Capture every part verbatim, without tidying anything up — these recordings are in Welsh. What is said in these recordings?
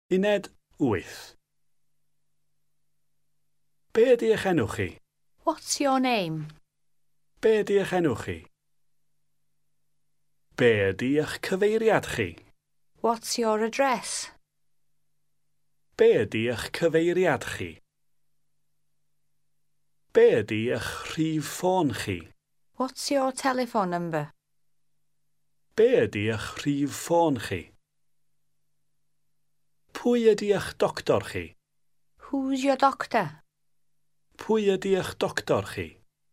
Uned wyth. Be ydy eich enw chi? What's your name? Be ydy eich enw chi? Be ydy eich cyfeiriad chi? What's your address? Be ydy eich cyfeiriad chi? Be ydy eich rhif ffôn chi? What's your telephone number? Be ydy eich rhif ffôn chi? Pwy ydy eich doctor chi? Who's your doctor? Pwy ydy eich doctor chi?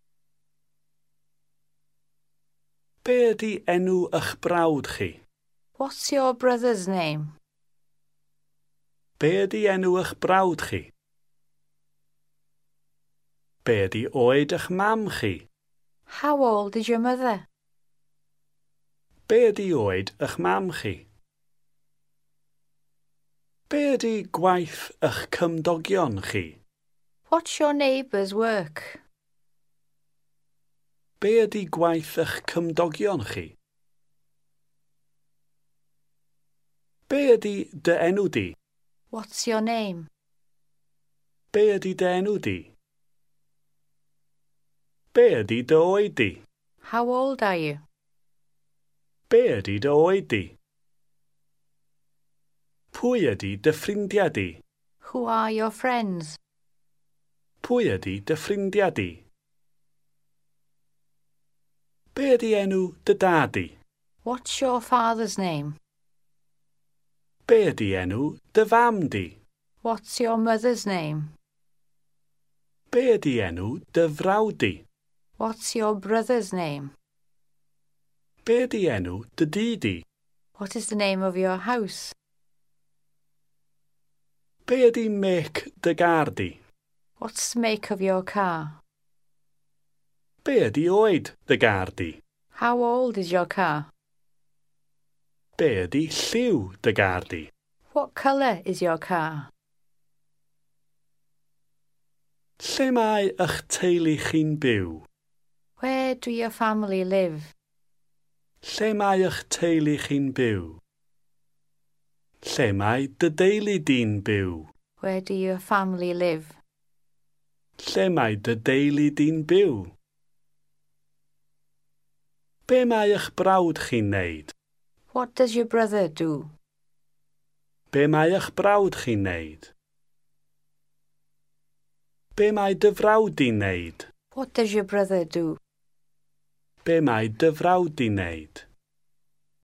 Be ydy enw eich brawd chi? What's your brother's name? Be ydy enw eich brawd chi? Be ydy oed eich mam chi? How old is your mother? Be ydy oed eich mam chi? Be ydy gwaith eich cymdogion chi? What's your neighbour's work? Be ydy gwaith eich cymdogion chi? Be ydy dy enw di? What's your name? Be ydy dy enw di? Be ydy dy oed di? How old are you? Be ydy dy oed di? Pwy ydy dy ffrindiau di? Who are your friends? Pwy ydy dy ffrindiau di? Be ydy enw dy dad di? What's your father's name? Be ydy enw dy fam di? What's your mother's name? Be ydy enw dy frawd di? What's your brother's name? Be ydy enw dy dŷ di? What is the name of your house? Be ydy mec dy gar di? What's the make of your car? Be ydy oed dy gar di? How old is your car? Be ydy lliw dy gar di? What colour is your car? Lle mae eich teulu chi'n byw? Where do your family live? Lle mae eich teulu chi'n byw? Lle mae dy deulu di'n byw? Where do your family live? Lle mae dy deulu di'n byw? Be mae eich brawd chi'n neud? What does your brother do? Be mae eich brawd chi'n neud? Be mae dy frawd di'n neud? What does your brother do? Be mae dy frawd di'n neud?